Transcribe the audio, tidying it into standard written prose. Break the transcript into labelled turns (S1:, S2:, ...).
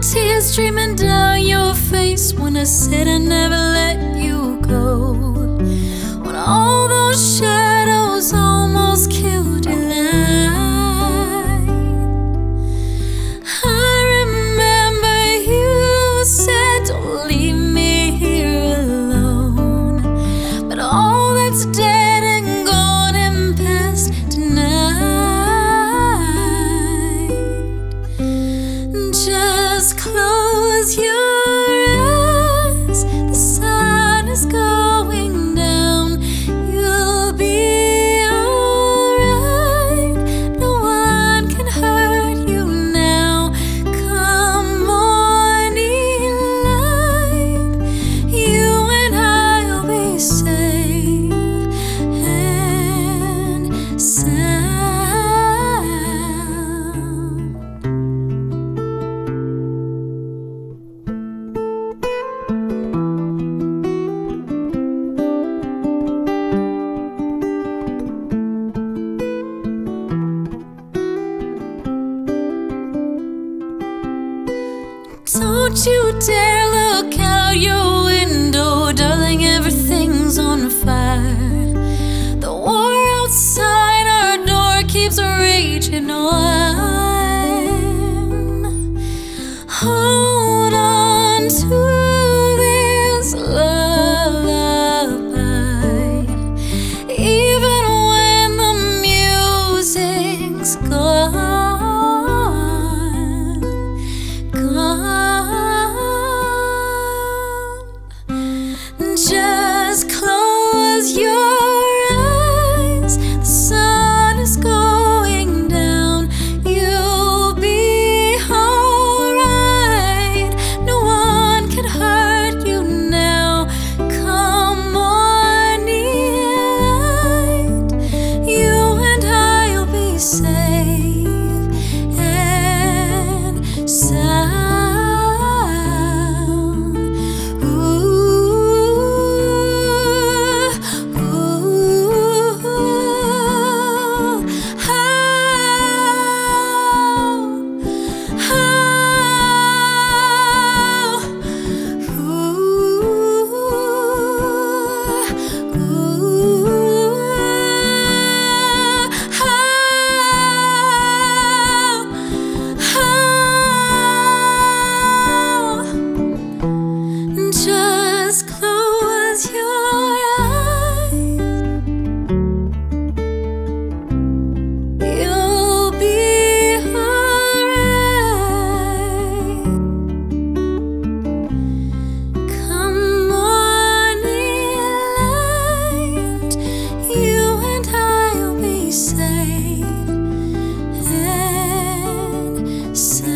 S1: tears streaming down your face when I said I never let you go. When all those shadows almost killed your light, I remember you said don't leave me here alone. But all that's dead and gone and past tonight. Just close your eyes, the sun is going down. You'll be alright, no one can hurt you now. Come morning light, you and I'll be safe and sound. Don't you dare look out your window, darling, everything's on fire. The war outside our door keeps raging on. Hold on to this lullaby, even when the music's gone, just close your eyes, the sun is going down. You'll be alright, no one can hurt you now. Come morning light, you and I'll be safe and sound. Just close your eyes, you'll be alright. Come morning light, you and I'll be safe and sound.